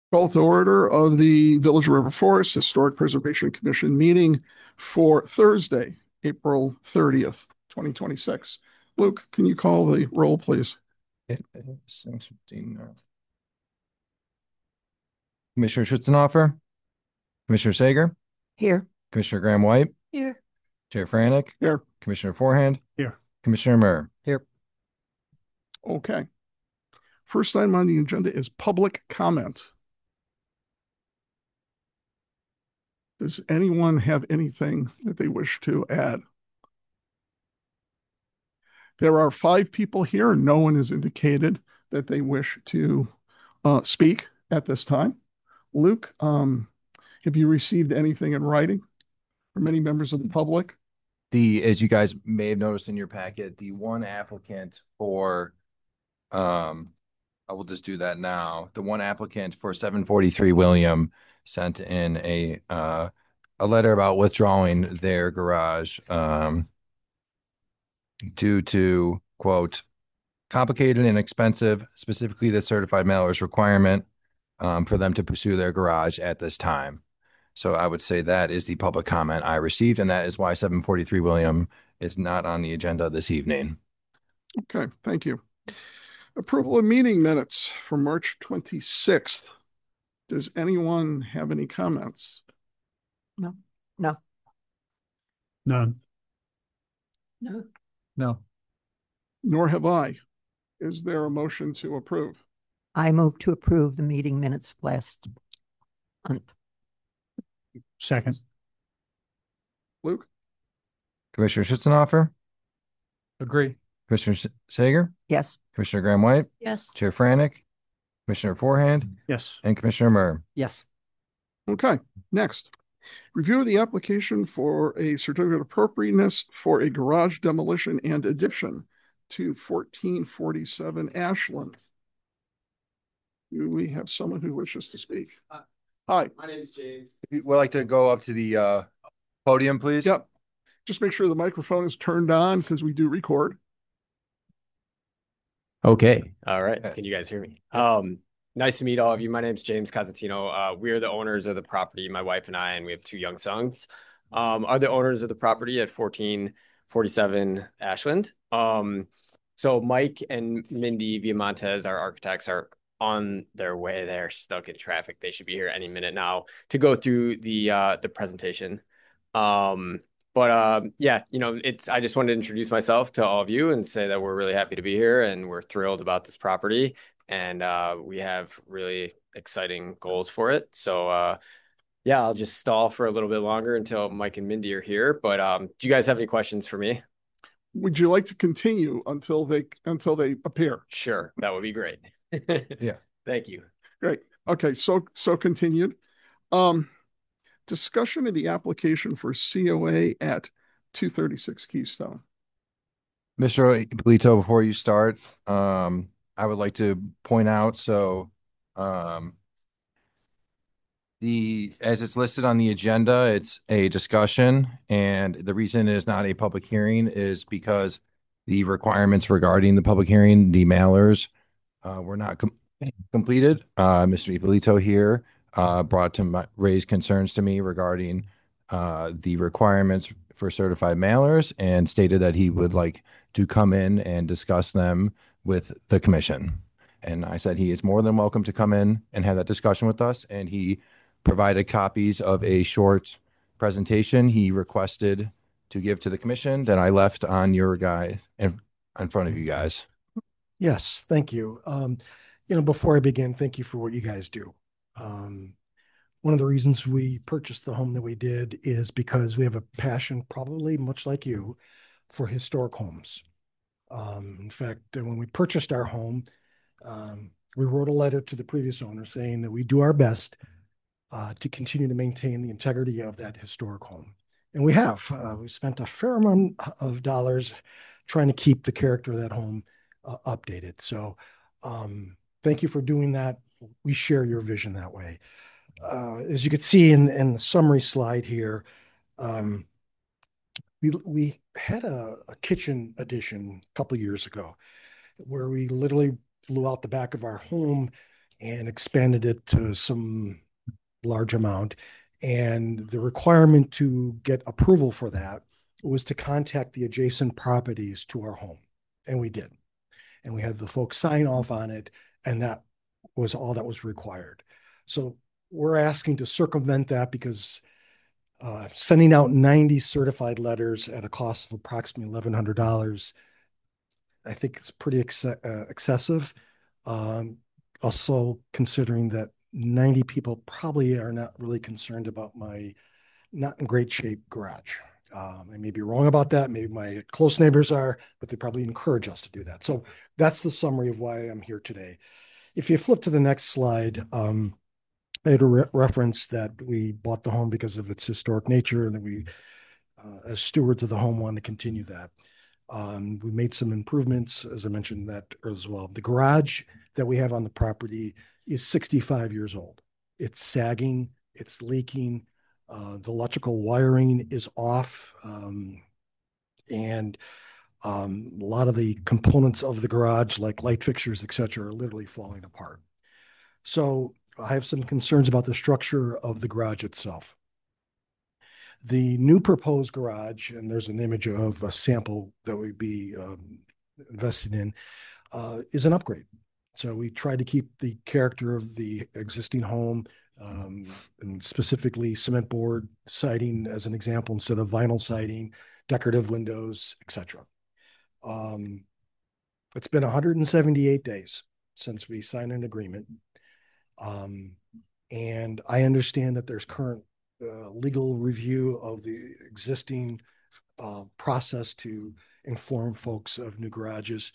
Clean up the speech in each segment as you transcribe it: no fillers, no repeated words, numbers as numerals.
Call to order of the Village of River Forest Historic Preservation Commission meeting for Thursday, April 30th, 2026. Luke, can you call the roll, please? It is 6:15 now. Commissioner Schutzenhofer, Commissioner Sager, Here. Commissioner Graham White, Here. Chair Franek, Here. Commissioner Forehand, Here. Commissioner Murr. Here. Okay. First item on the agenda is public comment. Does anyone have anything that they wish to add? There are 5 people here, and no one has indicated that they wish to speak at this time. Luke, have you received anything in writing from any members of the public? As you guys may have noticed in your packet, the one applicant for, I will just do that now. The one applicant for 743 William sent in a letter about withdrawing their garage, due to, quote, complicated and expensive, specifically the certified mailers requirement, for them to pursue their garage at this time. So I would say that is the public comment I received, and that is why 743 William is not on the agenda this evening. Okay, thank you. Approval of meeting minutes for March 26th. Does anyone have any comments? No. No. None. No. No. Nor have I. Is there a motion to approve? I move to approve the meeting minutes last month. Second. Luke? Commissioner Schutzenhofer, Agree. Commissioner Sager, Yes. Commissioner Graham White, Yes. Chair Franek, Commissioner Forehand, Yes. and Commissioner Murr. Yes. Okay, next. Review of the application for a certificate of appropriateness for a garage demolition and addition to 1447 Ashland. Do we have someone who wishes to speak? Hi. My name is James. If you would like to go up to the podium, please. Yep. Just make sure the microphone is turned on because we do record. Okay. All right. Can you guys hear me? Nice to meet all of you. My name is James Cosentino. We're the owners of the property, my wife and I, and we have 2 young sons. Are the owners of the property at 1447 Ashland. So Mike and Mindy Viamontes, our architects, are on their way. They're stuck in traffic. They should be here any minute now to go through the presentation. Yeah, I just wanted to introduce myself to all of you and say that we're really happy to be here and we're thrilled about this property, and we have really exciting goals for it. So yeah, I'll just stall for a little bit longer until Mike and Mindy are here. But do you guys have any questions for me? Would you like to continue until they appear? Sure, that would be great. Yeah. Thank you. Great. Okay, so continued. Discussion of the application for COA at 236 Keystone. Mr. Ippolito, before you start, I would like to point out, so as it's listed on the agenda, it's a discussion, and the reason it is not a public hearing is because the requirements regarding the public hearing, the mailers, were not completed. Mr. Ippolito here raised concerns to me regarding the requirements for certified mailers and stated that he would like to come in and discuss them with the commission. And I said he is more than welcome to come in and have that discussion with us. And he provided copies of a short presentation he requested to give to the commission that I left on your guy in front of you guys. Yes, thank you. Before I begin, thank you for what you guys do. One of the reasons we purchased the home that we did is because we have a passion, probably much like you, for historic homes. In fact, when we purchased our home, we wrote a letter to the previous owner saying that we do our best to continue to maintain the integrity of that historic home. And we have. We spent a fair amount of dollars trying to keep the character of that home updated. So thank you for doing that. We share your vision that way. As you can see in the summary slide here, we had a kitchen addition a couple years ago where we literally blew out the back of our home, and expanded it to some large amount. And the requirement to get approval for that was to contact the adjacent properties to our home. And we did. And we had the folks sign off on it. And that was all that was required. So we're asking to circumvent that because sending out 90 certified letters at a cost of approximately $1,100, I think it's pretty excessive. Also, considering that 90 people probably are not really concerned about my not in great shape garage. I may be wrong about that. Maybe my close neighbors are, but they probably encourage us to do that. So that's the summary of why I'm here today. If you flip to the next slide, I had a reference that we bought the home because of its historic nature and that we, as stewards of the home, want to continue that. We made some improvements, as I mentioned that as well. The garage that we have on the property is 65 years old. It's sagging, it's leaking, the electrical wiring is off, and a lot of the components of the garage, like light fixtures, et cetera, are literally falling apart. So I have some concerns about the structure of the garage itself. The new proposed garage, and there's an image of a sample that we'd be invested in, is an upgrade. So we tried to keep the character of the existing home, and specifically cement board siding as an example instead of vinyl siding, decorative windows, etc. It's been 178 days since we signed an agreement. And I understand that there's current legal review of the existing process to inform folks of new garages.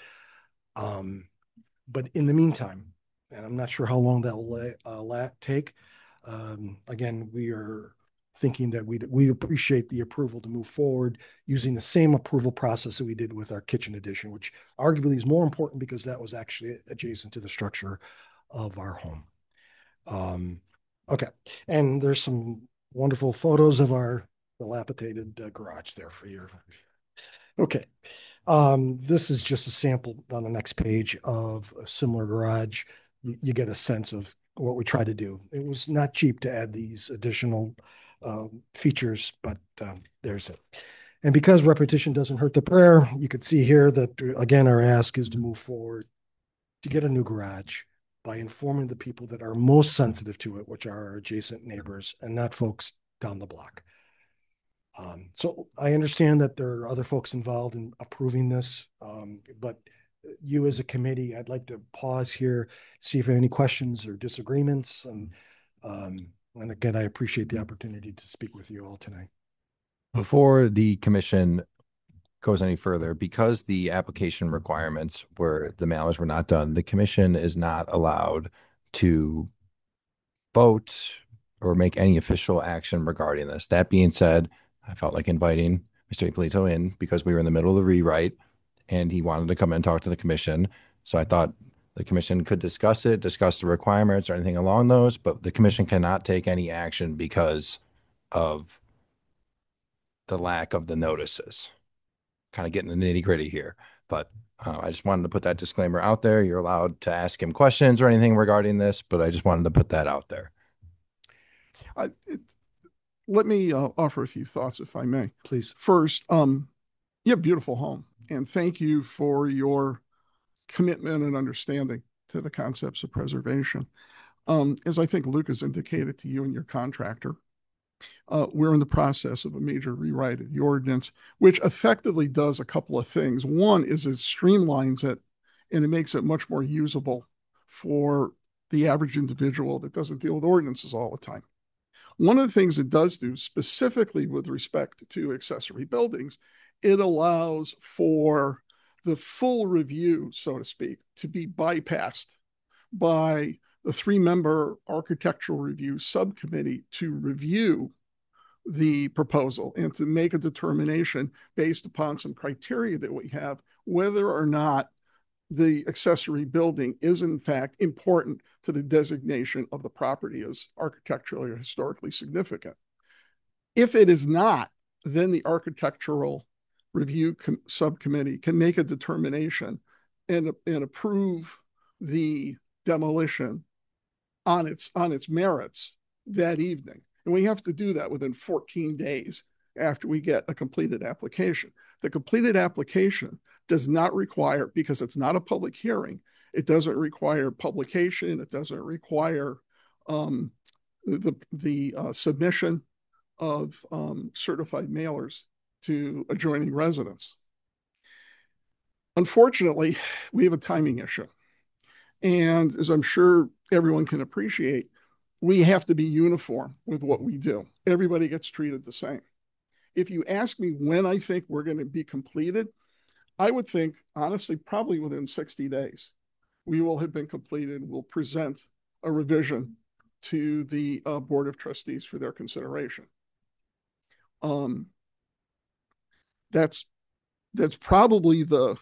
But in the meantime, and I'm not sure how long that will take, again, we are thinking that we appreciate the approval to move forward using the same approval process that we did with our kitchen addition, which arguably is more important because that was actually adjacent to the structure of our home. Okay, and there's some wonderful photos of our dilapidated garage there for you. Okay, this is just a sample on the next page of a similar garage. You get a sense of what we try to do. It was not cheap to add these additional features, but there's it. And because repetition doesn't hurt the prayer, you could see here that, again, our ask is to move forward to get a new garage by informing the people that are most sensitive to it, which are our adjacent neighbors and not folks down the block. So I understand that there are other folks involved in approving this, but you as a committee, I'd like to pause here, see if you have any questions or disagreements. And again, I appreciate the opportunity to speak with you all tonight. Before the commission goes any further, because the application requirements were the mailers were not done, the commission is not allowed to vote or make any official action regarding this. That being said, I felt like inviting Mr. Ippolito in because we were in the middle of the rewrite and he wanted to come and talk to the commission. So I thought the commission could discuss it, discuss the requirements or anything along those, but the commission cannot take any action because of the lack of the notices. Kind of getting the nitty gritty here, but I just wanted to put that disclaimer out there. You're allowed to ask him questions or anything regarding this, but I just wanted to put that out there. Let me offer a few thoughts, if I may. Please. First, you have a beautiful home, and thank you for your commitment and understanding to the concepts of preservation. As I think Luke has indicated to you and your contractor, we're in the process of a major rewrite of the ordinance, which effectively does a couple of things. One is it streamlines it and it makes it much more usable for the average individual that doesn't deal with ordinances all the time. One of the things it does do, specifically with respect to accessory buildings, it allows for the full review, so to speak, to be bypassed by the 3-member architectural review subcommittee to review the proposal and to make a determination based upon some criteria that we have, whether or not the accessory building is in fact important to the designation of the property as architecturally or historically significant. If it is not, then the architectural review subcommittee can make a determination and approve the demolition on its merits that evening. And we have to do that within 14 days after we get a completed application. The completed application does not require, because it's not a public hearing, it doesn't require publication. It doesn't require the submission of certified mailers to adjoining residents. Unfortunately, we have a timing issue. And as I'm sure everyone can appreciate, we have to be uniform with what we do. Everybody gets treated the same. If you ask me when I think we're going to be completed, I would think, honestly, probably within 60 days, we will have been completed. We'll present a revision to the Board of Trustees for their consideration. That's probably the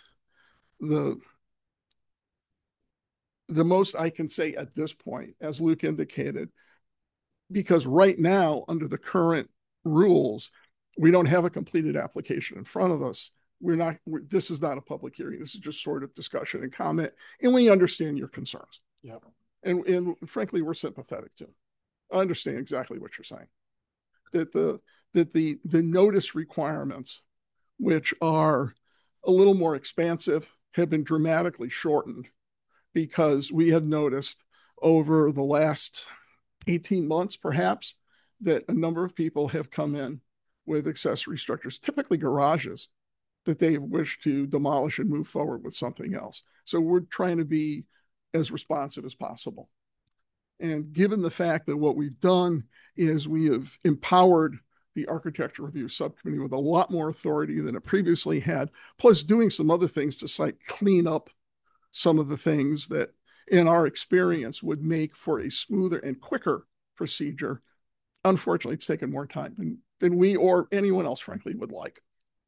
most I can say at this point, as Luke indicated, because right now, under the current rules, we don't have a completed application in front of us. This is not a public hearing. This is just sort of discussion and comment, and we understand your concerns. Yeah. And frankly, we're sympathetic to them. I understand exactly what you're saying. That the notice requirements, which are a little more expansive, have been dramatically shortened because we have noticed over the last 18 months, perhaps, that a number of people have come in with accessory structures, typically garages, that they wish to demolish and move forward with something else. So we're trying to be as responsive as possible. And given the fact that what we've done is we have empowered the Architecture Review Subcommittee with a lot more authority than it previously had, plus doing some other things to clean up some of the things that, in our experience, would make for a smoother and quicker procedure. Unfortunately, it's taken more time than we or anyone else, frankly, would like.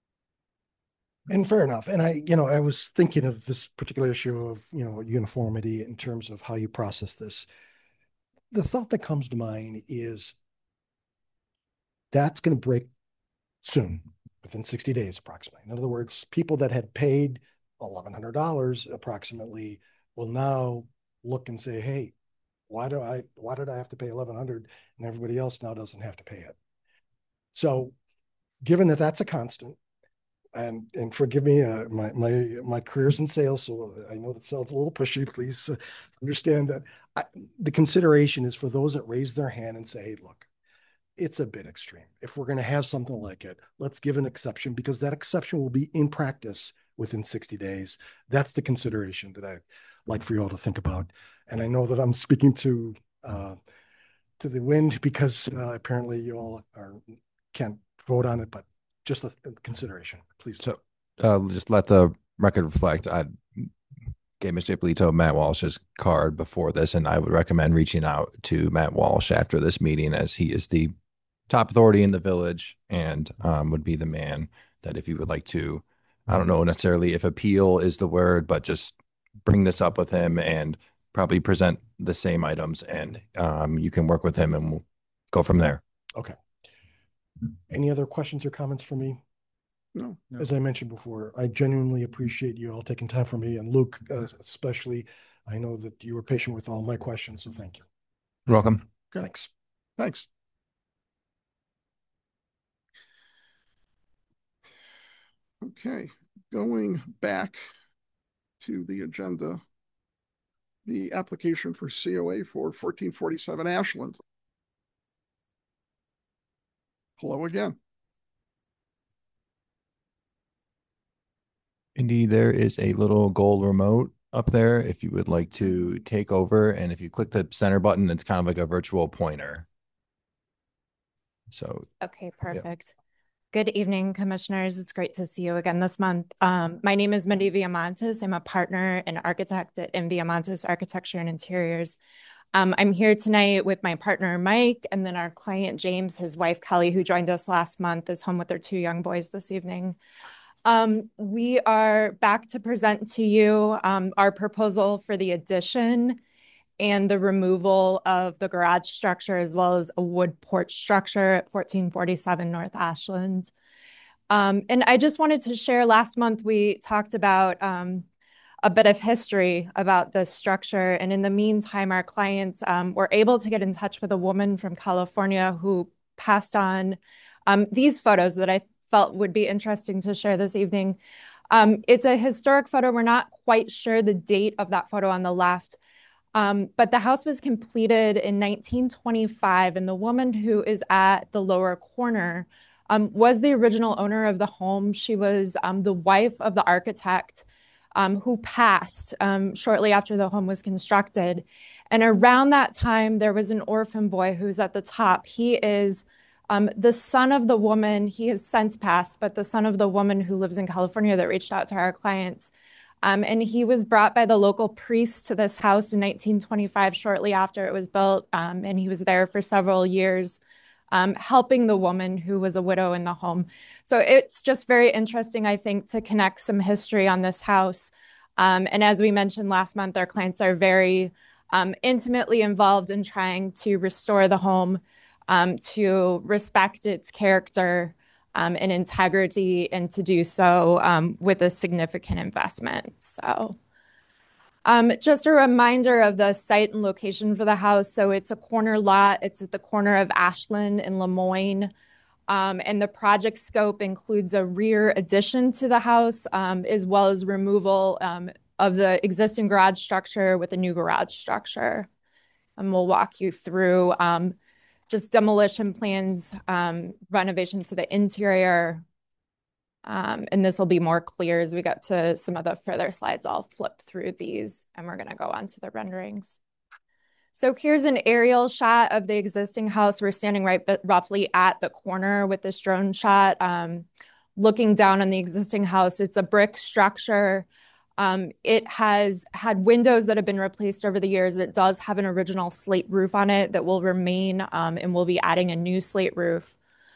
And fair enough. And I was thinking of this particular issue of, uniformity in terms of how you process this. The thought that comes to mind is that's going to break soon, within 60 days, approximately. In other words, people that had paid $1,100 approximately will now look and say, hey, why did I have to pay $1,100 and everybody else now doesn't have to pay it? So given that that's a constant, and forgive me, my career's in sales, so I know that sounds a little pushy. Please understand that the consideration is for those that raise their hand and say, hey, look, it's a bit extreme. If we're going to have something like it, let's give an exception, because that exception will be in practice within 60 days. That's the consideration that I'd like for you all to think about. And I know that I'm speaking to the wind, because apparently you all can't vote on it, but just a consideration, please. So just let the record reflect. I gave Mr. Ippolito Matt Walsh's card before this, and I would recommend reaching out to Matt Walsh after this meeting, as he is the top authority in the village and would be the man that, if you would like to, I don't know necessarily if appeal is the word, but just bring this up with him and probably present the same items, and you can work with him and we'll go from there. Okay. Any other questions or comments for me? No. As I mentioned before, I genuinely appreciate you all taking time for me, and Luke, especially. I know that you were patient with all my questions, so thank you. You're welcome. Okay. Thanks. Okay, going back to the agenda, the application for COA for 1447 Ashland. Hello again. Indeed, there is a little gold remote up there if you would like to take over. And if you click the center button, it's kind of like a virtual pointer. So, okay, perfect. Yeah. Good evening, commissioners. It's great to see you again this month. My name is Mindy Viamontes. I'm a partner and architect at Viamontes Architecture and Interiors. I'm here tonight with my partner, Mike, and then our client, James. His wife, Kelly, who joined us last month, is home with their 2 young boys this evening. We are back to present to you our proposal for the addition and the removal of the garage structure, as well as a wood porch structure at 1447 North Ashland. And I just wanted to share, last month we talked about a bit of history about this structure. And in the meantime, our clients were able to get in touch with a woman from California who passed on these photos that I felt would be interesting to share this evening. It's a historic photo. We're not quite sure the date of that photo on the left. But the house was completed in 1925, and the woman who is at the lower corner was the original owner of the home. She was the wife of the architect who passed shortly after the home was constructed. And around that time, there was an orphan boy who's at the top. He is the son of the woman. He has since passed, but the son of the woman who lives in California that reached out to our clients. And he was brought by the local priest to this house in 1925, shortly after it was built. And he was there for several years, helping the woman who was a widow in the home. So it's just very interesting, I think, to connect some history on this house. And as we mentioned last month, our clients are very intimately involved in trying to restore the home, to respect its character and integrity, and to do so with a significant investment. So just a reminder of the site and location for the house. So it's a corner lot. It's at the corner of Ashland and Lemoyne. And the project scope includes a rear addition to the house, as well as removal of the existing garage structure with a new garage structure. And we'll walk you through just demolition plans, renovation to the interior. And this will be more clear as we get to some of the further slides. I'll flip through these and we're going to go on to the renderings. So here's an aerial shot of the existing house. We're standing right roughly at the corner with this drone shot, looking down on the existing house. It's a brick structure. It has had windows that have been replaced over the years. It does have an original slate roof on it that will remain, and we'll be adding a new slate roof.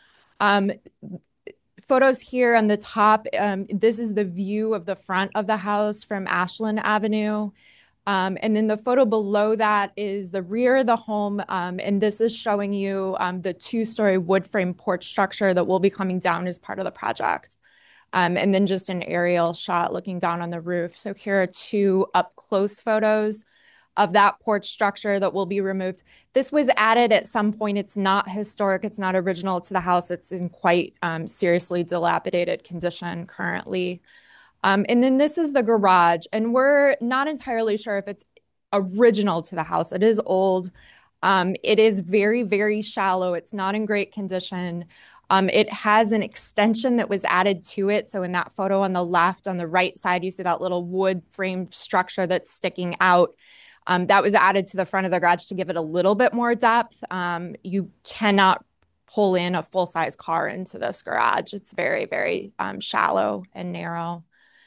Photos here on the top, this is the view of the front of the house from Ashland Avenue. And then the photo below that is the rear of the home, and this is showing you the two-story wood frame porch structure that will be coming down as part of the project. And then just an aerial shot looking down on the roof. So here are two up-close photos of that porch structure that will be removed. This was added at some point. It's not historic. It's not original to the house. It's in quite seriously dilapidated condition currently. And then this is the garage, and we're not entirely sure if it's original to the house. It is old. It is very, very shallow. It's not in great condition. It has an extension that was added to it. So in that photo on the left, on the right side, you see that little wood frame structure that's sticking out. That was added to the front of the garage to give it a little bit more depth. You cannot pull in a full-size car into this garage. It's very, very shallow and narrow.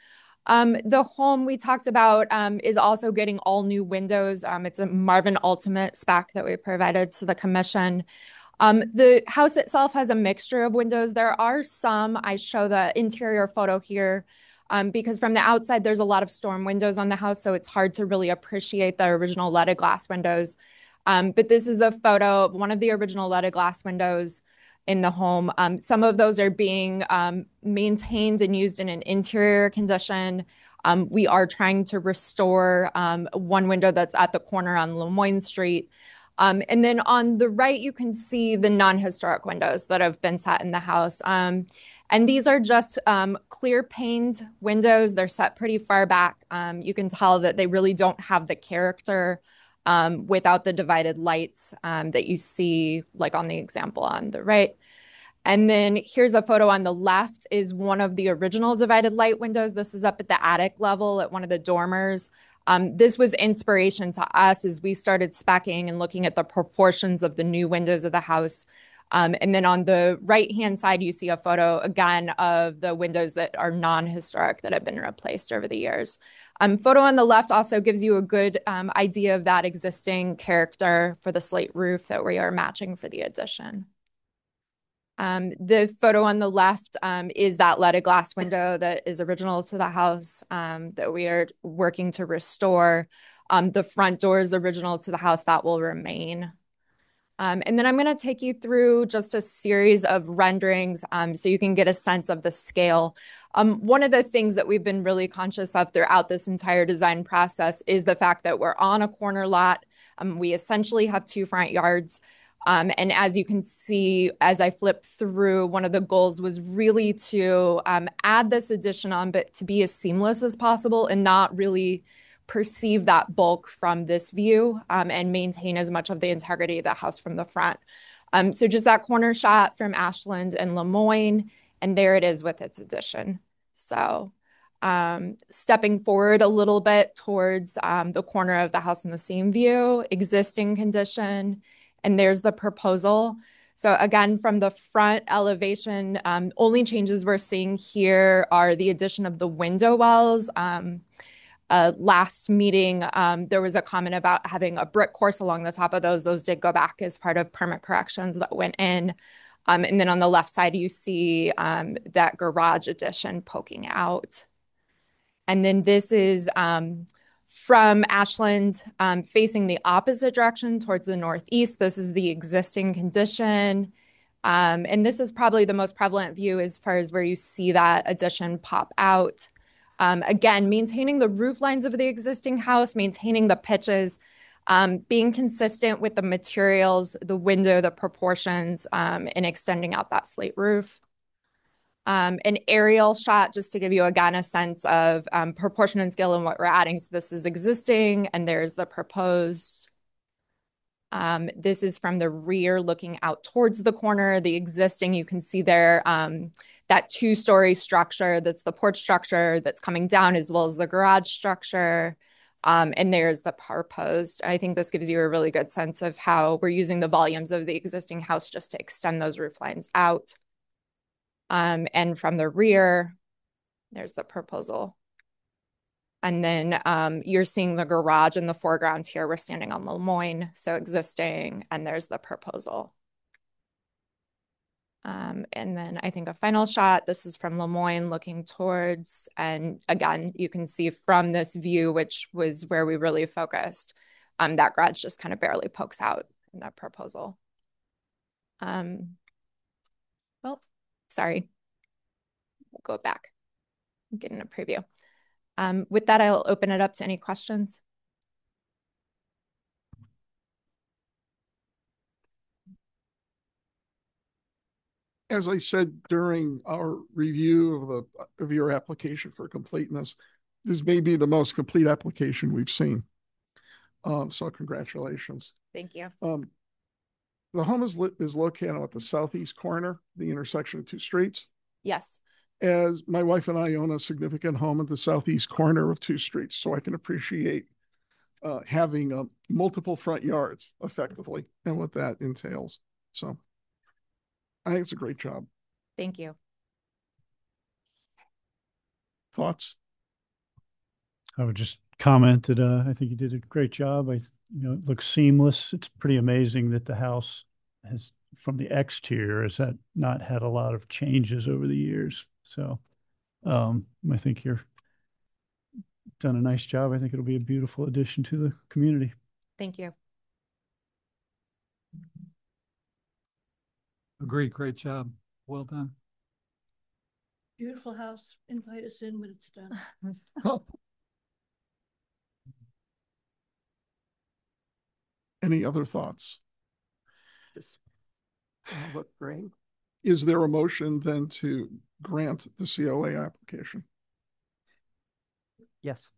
The home we talked about is also getting all new windows. It's a Marvin Ultimate spec that we provided to the commission. The house itself has a mixture of windows. There are some, I show the interior photo here, because from the outside, there's a lot of storm windows on the house, so it's hard to really appreciate the original leaded glass windows. But this is a photo of one of the original leaded glass windows in the home. Some of those are being maintained and used in an interior condition. We are trying to restore one window that's at the corner on Lemoyne Street. And then on the right, you can see the non-historic windows that have been set in the house. And these are just clear paned windows. They're set pretty far back. You can tell that they really don't have the character without the divided lights that you see, like on the example on the right. And then here's a photo on the left is one of the original divided light windows. This is up at the attic level at one of the dormers. This was inspiration to us as we started speccing and looking at the proportions of the new windows of the house. And then on the right-hand side, you see a photo, again, of the windows that are non-historic that have been replaced over the years. Photo on the left also gives you a good idea of that existing character for the slate roof that we are matching for the addition. The photo on the left is that leaded glass window that is original to the house that we are working to restore. The front door is original to the house. That will remain. And then I'm going to take you through just a series of renderings so you can get a sense of the scale. One of the things that we've been really conscious of throughout this entire design process is the fact that we're on a corner lot. We essentially have two front yards. And as you can see, as I flip through, one of the goals was really to add this addition on, but to be as seamless as possible and not really perceive that bulk from this view and maintain as much of the integrity of the house from the front. So just that corner shot from Ashland and Lemoyne, and there it is with its addition. So stepping forward a little bit towards the corner of the house in the same view, existing condition, and there's the proposal. So again, from the front elevation, only changes we're seeing here are the addition of the window wells. Last meeting, there was a comment about having a brick course along the top of those. Those did go back as part of permit corrections that went in. And then on the left side, you see that garage addition poking out. And then this is from Ashland facing the opposite direction towards the northeast. This is the existing condition. And this is probably the most prevalent view as far as where you see that addition pop out. Again, maintaining the roof lines of the existing house, maintaining the pitches, being consistent with the materials, the window, the proportions, and extending out that slate roof. An aerial shot, just to give you again a sense of proportion and scale and what we're adding. So this is existing, and there's the proposed. This is from the rear looking out towards the corner. The existing, you can see there, that two-story structure, that's the porch structure that's coming down, as well as the garage structure. And there's the proposed. I think this gives you a really good sense of how we're using the volumes of the existing house just to extend those roof lines out. And from the rear, there's the proposal. And then you're seeing the garage in the foreground here. We're standing on Lemoyne, so existing, and there's the proposal. And then I think a final shot, this is from Lemoyne looking towards, and again, you can see from this view, which was where we really focused, that garage just kind of barely pokes out in that proposal. Well, sorry, we'll go back, get in a preview. With that, I'll open it up to any questions. As I said during our review of your application for completeness, this may be the most complete application we've seen. So congratulations. Thank you. The home is located at the southeast corner, the intersection of two streets. Yes. As my wife and I own a significant home at the southeast corner of two streets, so I can appreciate having multiple front yards effectively and what that entails. So I think it's a great job. Thank you. Thoughts? I would just comment that I think you did a great job. It looks seamless. It's pretty amazing that the house has, from the exterior, has not had a lot of changes over the years. So I think you've done a nice job. I think it'll be a beautiful addition to the community. Thank you. Agree. Great job. Well done. Beautiful house. Invite us in when it's done. Any other thoughts? Just look great. Is there a motion then to grant the COA application? Yes.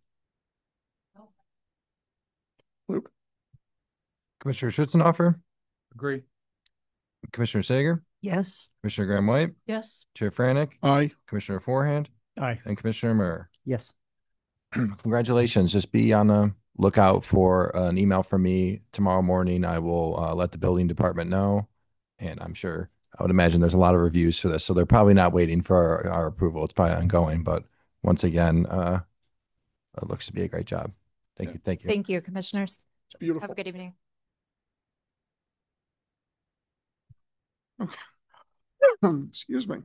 Luke? Commissioner Schutzenhofer, Agree. Commissioner Sager, Yes. Commissioner Graham White, Yes. Chair Franek, Aye. Commissioner Forehand, Aye. and Commissioner Murr. Yes. Congratulations. Just be on the lookout for an email from me tomorrow morning. I will let the building department know, and I would imagine there's a lot of reviews for this, so they're probably not waiting for our approval. It's probably ongoing, but once again, it looks to be a great job. Thank you. Thank you. Thank you, commissioners. It's beautiful. Have a good evening. Excuse me.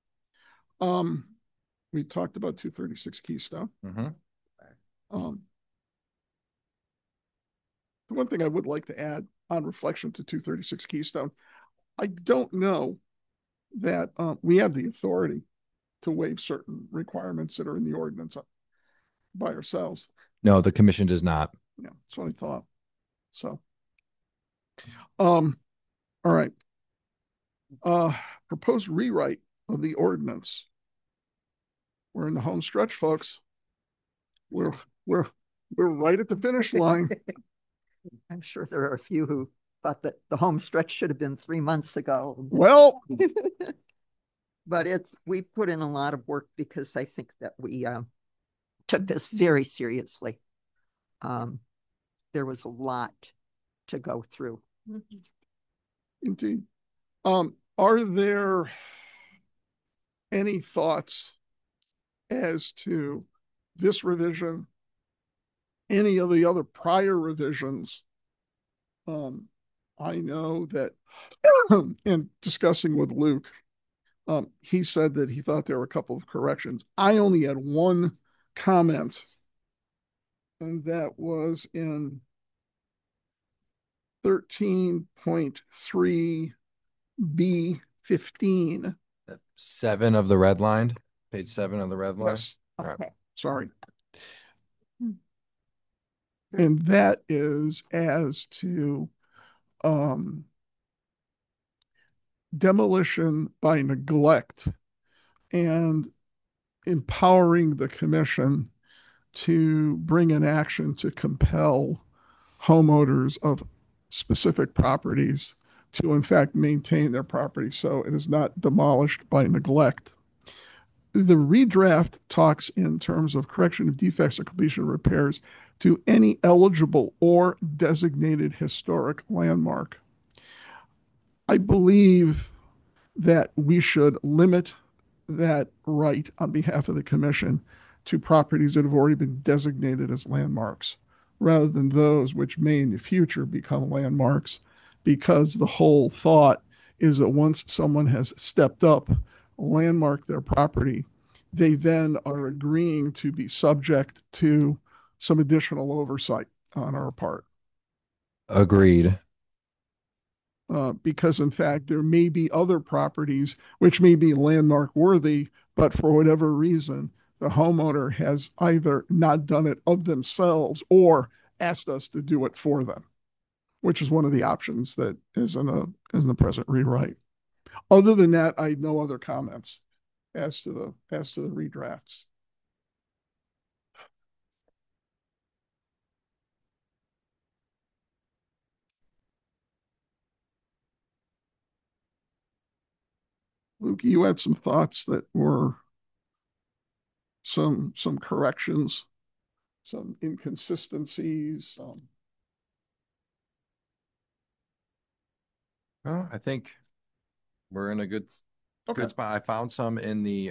We talked about 236 Keystone. Mhm. the one thing I would like to add on reflection to 236 Keystone, I don't know that we have the authority to waive certain requirements that are in the ordinance by ourselves. No, the commission does not. Yeah, that's what I thought. So, all right. Proposed rewrite of the ordinance. We're in the home stretch, folks. We're we're right at the finish line. I'm sure there are a few who thought that the home stretch should have been 3 months ago. Well, but we put in a lot of work because I think that we took this very seriously. There was a lot to go through. indeed. Are there any thoughts as to this revision, any of the other prior revisions? I know that in discussing with Luke, he said that he thought there were a couple of corrections. I only had one comment, and that was in 13.3B15. 7 of the red line, page 7 of the red line. Yes, All right. Okay. sorry. And that is as to demolition by neglect and empowering the commission to bring an action to compel homeowners of specific properties to in fact maintain their property so it is not demolished by neglect. The redraft talks in terms of correction of defects or completion of repairs to any eligible or designated historic landmark. I believe that we should limit that right on behalf of the commission to properties that have already been designated as landmarks rather than those which may in the future become landmarks, because the whole thought is that once someone has stepped up, landmarked their property, they then are agreeing to be subject to some additional oversight on our part. Agreed. Because in fact, there may be other properties which may be landmark worthy, but for whatever reason, the homeowner has either not done it of themselves or asked us to do it for them, which is one of the options that is in the present rewrite. Other than that, I had no other comments as to the redrafts. Luke, you had some thoughts that were some corrections, some inconsistencies. Well, I think we're in a good spot. I found some in the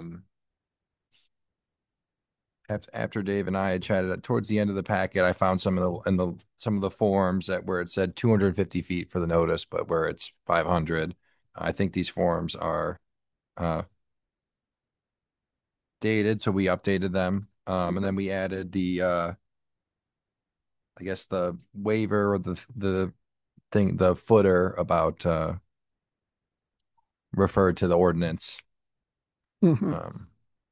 after Dave and I had chatted towards the end of the packet. I found some of the forms where it said 250 feet for the notice, but where it's 500. I think these forms are dated, so we updated them. And then we added the I guess the waiver or the footer about referred to the ordinance. Mhm.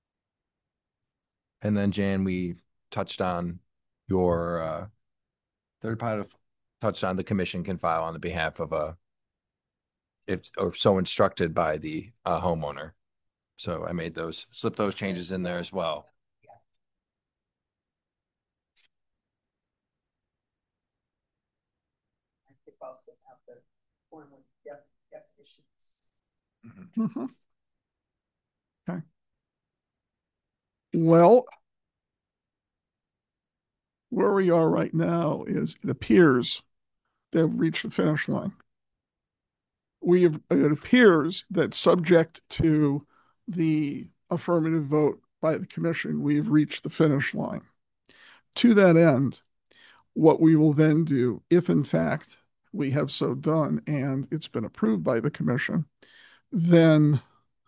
And then Jan, we touched on your third part of touched on the commission can file on the behalf of if so instructed by the homeowner. So I made slip those changes in there as well. Mhm. Okay. Well, where we are right now is it appears they've reached the finish line. It appears that subject to the affirmative vote by the commission, we have reached the finish line. To that end, what we will then do, if in fact we have so done and it's been approved by the commission, then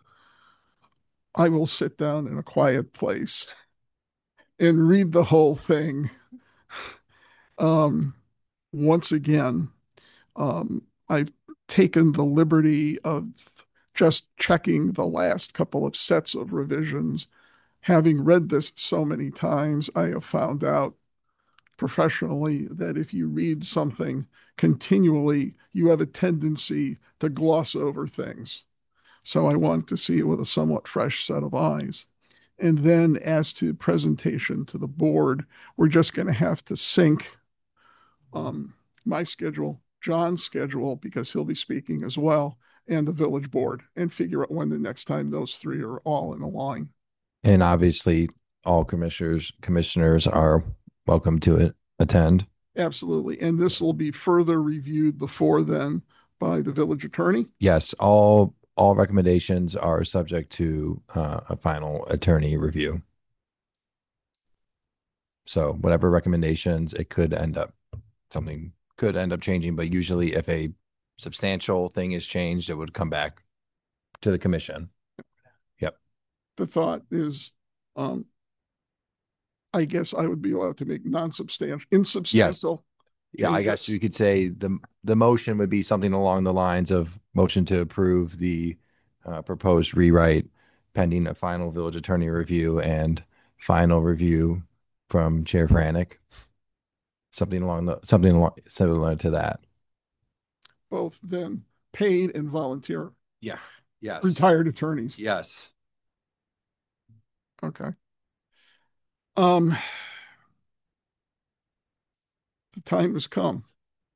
I will sit down in a quiet place and read the whole thing once again, I've taken the liberty of just checking the last couple of sets of revisions. Having read this so many times, I have found out professionally that if you read something continually, you have a tendency to gloss over things. So I want to see it with a somewhat fresh set of eyes. And then as to presentation to the board, we're just going to have to sync my schedule, John's schedule, because he'll be speaking as well, and the village board, and figure out when the next time those three are all in a line. And obviously, all commissioners are welcome to attend. Absolutely. And this will be further reviewed before then by the village attorney. Yes, all recommendations are subject to a final attorney review. So whatever recommendations, something could end up changing, but usually if a substantial thing is changed, it would come back to the commission. Yep. The thought is, I guess I would be allowed to make insubstantial. Yeah, I guess you could say the motion would be something along the lines of motion to approve the proposed rewrite pending a final village attorney review and final review from Chair Franek. Something similar to that. Both then paid and volunteer. Yeah. Yes. Retired attorneys. Yes. Okay. The time has come.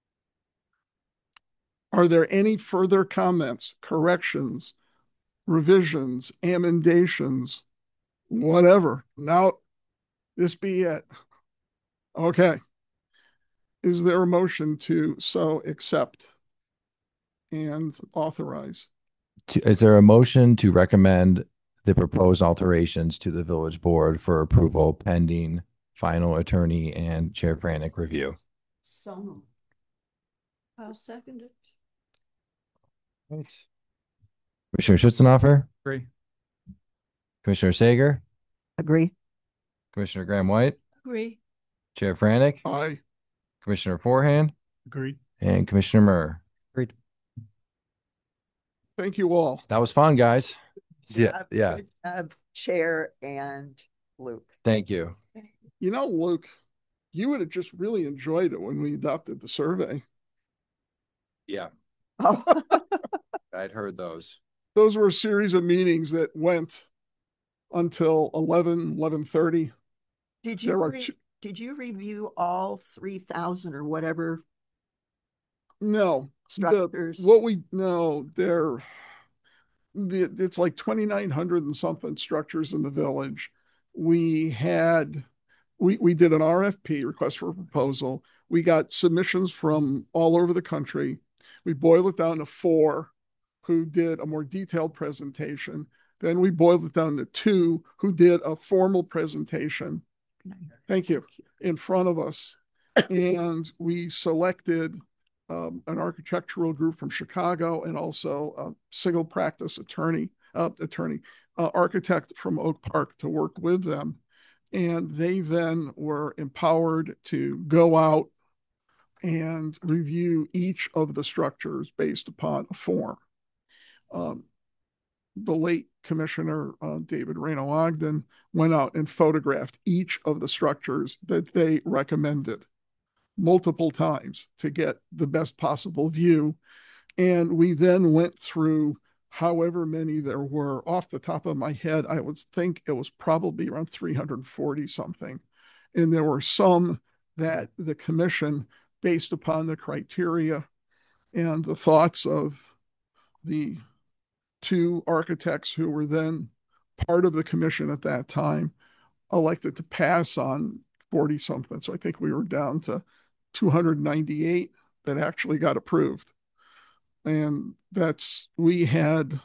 Are there any further comments, corrections, revisions, amendations, whatever? Now, this be it. Okay. Is there a motion to so accept and authorize? Is there a motion to recommend the proposed alterations to the village board for approval pending final attorney and Chair Franek review? So I'll second it. Right. Commissioner Schutzenhofer? Agree. Commissioner Sager? agree. Commissioner Graham-White? Agree. Chair Franek? Aye. Commissioner Forehand? Agreed. And Commissioner Murr? Agreed. Thank you all. That was fun, guys. Yeah. Good job, Chair and Luke. Thank you. You know, Luke, you would have just really enjoyed it when we adopted the survey. Yeah. Oh, I'd heard those. Those were a series of meetings that went until 11:30. did There you are did you review all 3,000 or whatever No, structures? it's like 2,900 and something structures in the village. We did an RFP, request for proposal. We got submissions from all over the country. We boiled it down to 4 who did a more detailed presentation. Then we boiled it down to 2 who did a formal presentation. Thank you. In front of us. And we selected an architectural group from Chicago and also a single practice architect from Oak Park to work with them. And they then were empowered to go out and review each of the structures based upon a form. The late Commissioner David Reno Ogden went out and photographed each of the structures that they recommended multiple times to get the best possible view. And we then went through however many there were. Off the top of my head, I would think it was probably around 340 something. And there were some that the commission, based upon the criteria and the thoughts of the 2 architects who were then part of the commission at that time, elected to pass on 40 something. So I think we were down to 298 that actually got approved. And we had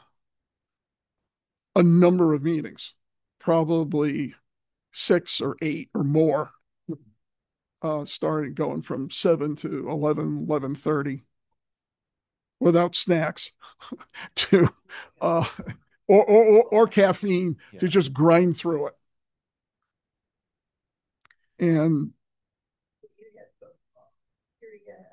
a number of meetings, probably 6 or 8 or more, starting going from 7 to 11:30 without snacks to or caffeine to just grind through it. And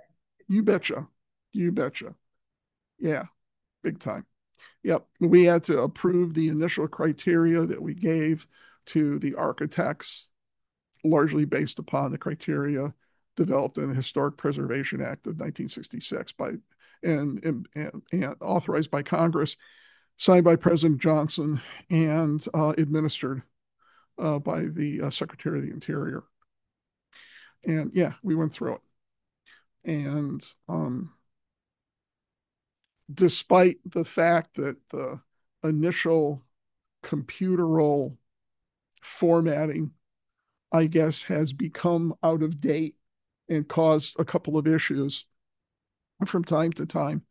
You betcha. You betcha. Yeah, big time. Yep. We had to approve the initial criteria that we gave to the architects, largely based upon the criteria developed in the Historic Preservation Act of 1966 and authorized by Congress, signed by President Johnson, and administered by the Secretary of the Interior. And yeah, we went through it. And despite the fact that the initial computeral formatting, I guess, has become out of date and caused a couple of issues from time to time,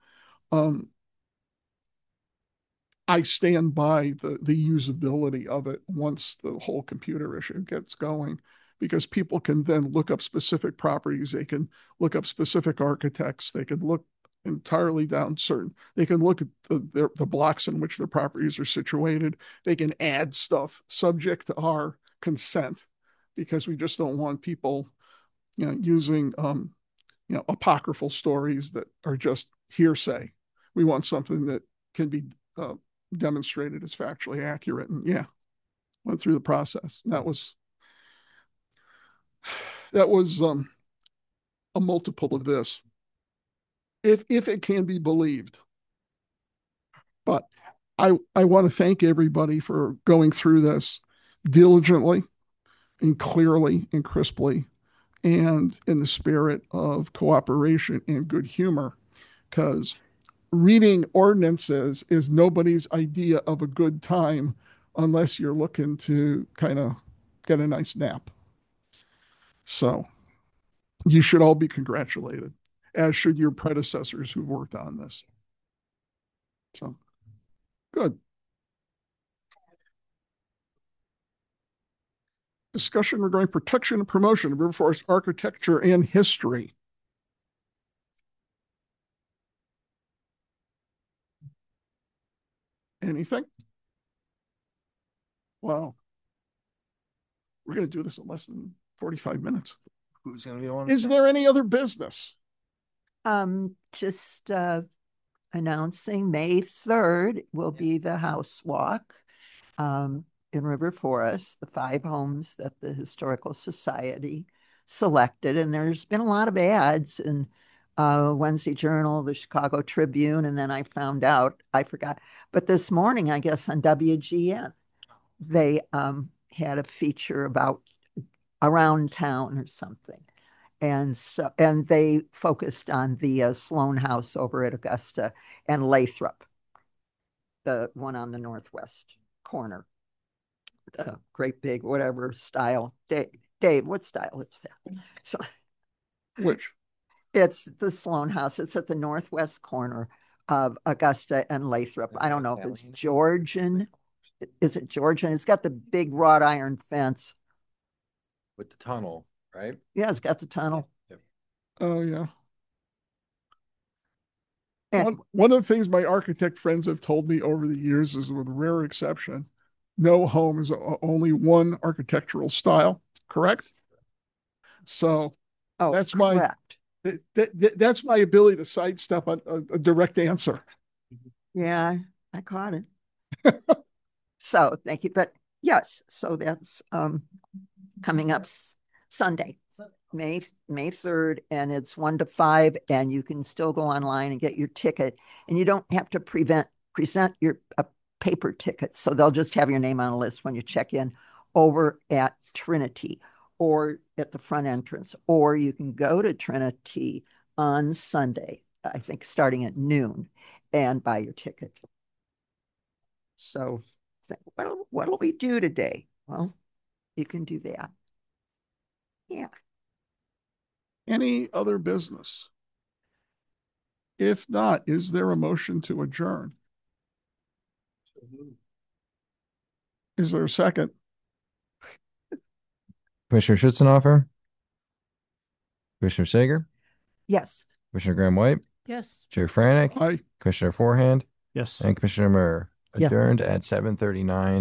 I stand by the usability of it once the whole computer issue gets going, because people can then look up specific properties. They can look up specific architects. They can look entirely down certain. They can look at the blocks in which their properties are situated. They can add stuff subject to our consent, because we just don't want people, using apocryphal stories that are just hearsay. We want something that can be demonstrated as factually accurate. And yeah, went through the process. That was a multiple of this, if it can be believed. But I want to thank everybody for going through this diligently and clearly and crisply and in the spirit of cooperation and good humor, because reading ordinances is nobody's idea of a good time unless you're looking to kind of get a nice nap. So you should all be congratulated, as should your predecessors who've worked on this. So good. Discussion regarding protection and promotion of River Forest architecture and history. Anything? Wow. We're going to do this in less than 45 minutes. Who's going to be on? Is there any other business? Just announcing May 3rd will be the house walk in River Forest, the 5 homes that the Historical Society selected. And there's been a lot of ads in Wednesday Journal, the Chicago Tribune, and then I found out, I forgot, but this morning, I guess on WGN, they had a feature about around town or something. And they focused on the Sloan House over at Augusta and Lathrop, the one on the northwest corner, the great big whatever style. Dave, what style is that? So, which? It's the Sloan House. It's at the northwest corner of Augusta and Lathrop. I don't know if it's Georgian. Is it Georgian? It's got the big wrought iron fence with the tunnel, right? Yeah, it's got the tunnel. Yep. Oh, yeah. And one of the things my architect friends have told me over the years is, with rare exception, no home is only one architectural style, correct? So that's correct. That's my ability to sidestep a direct answer. Yeah, I caught it. So thank you. But yes, so that's coming up Sunday, May 3rd, and it's 1 to 5, and you can still go online and get your ticket, and you don't have to present your paper ticket. So they'll just have your name on a list when you check in over at Trinity or at the front entrance, or you can go to Trinity on Sunday, I think starting at noon, and buy your ticket. So what'll we do today? Well, you can do that. Yeah. Any other business? If not, is there a motion to adjourn? Is there a second? Commissioner Schutzenhofer? Commissioner Sager? Yes. Commissioner Graham-White? Yes. Chair Franek? Aye. Commissioner Forehand? Yes. And Commissioner Murr. Yeah. Adjourned at 7:39.